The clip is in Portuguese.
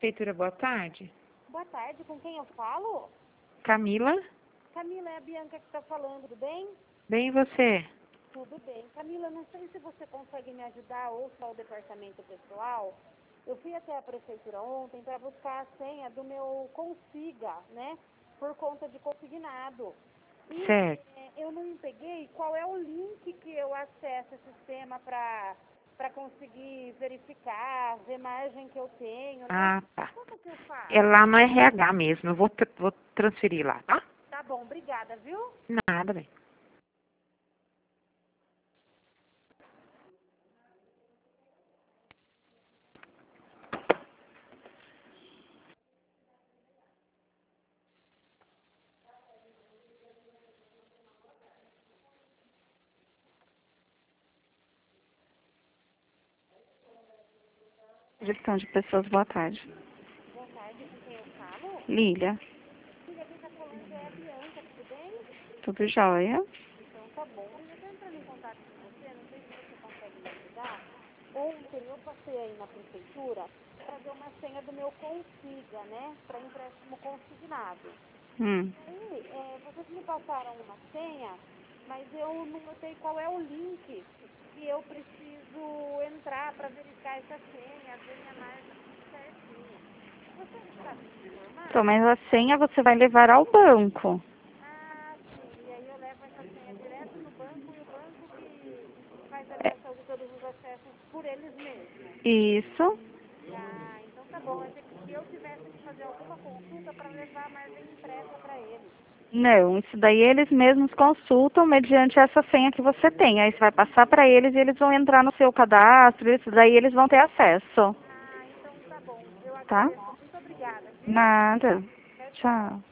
Prefeitura, boa tarde. Boa tarde, com quem eu falo? Camila? Camila, é a Bianca que está falando, tudo bem? Bem, e você? Tudo bem. Camila, não sei se você consegue me ajudar ou só o departamento pessoal. Eu fui até a prefeitura ontem para buscar a senha do meu Consiga, né? Por conta de consignado. E Certo. eu não peguei qual é o link que eu acesso esse sistema para conseguir verificar, ver margem que eu tenho, né? Ah, tá. Como que eu faço? É lá no RH mesmo. Eu vou transferir lá, tá? Tá bom, obrigada, viu? Nada, bem. Gestão de pessoas, boa tarde. Boa tarde, com quem eu falo? Lília, Filha, quem tá falando é a Bianca, tudo bem? tudo jóia? Então tá bom. Eu tô entrando em contato com você, não sei se você consegue me ajudar. Ontem eu passei aí na prefeitura para ver uma senha do meu Consiga, né? Para empréstimo consignado. Hum. Aí, vocês me passaram uma senha, mas eu não notei qual é o link que eu preciso entrar para verificar essa senha, ver minha margem tudo certinho. Você sabe me informar? Então, mas a senha você vai levar ao banco. Ah, sim. E aí eu levo essa senha direto no banco e o banco que faz ali É, todos os acessos por eles mesmos. isso. Ah, então tá bom. Eu achei que se eu tivesse que fazer alguma consulta para levar a margem impressa para eles. Não, isso daí eles mesmos consultam mediante essa senha que você tem. Aí você vai passar para eles e eles vão entrar no seu cadastro, isso daí eles vão ter acesso, Ah, então tá bom. Eu tá? agradeço. Muito obrigada, viu? Nada. Tchau, tchau. Tchau.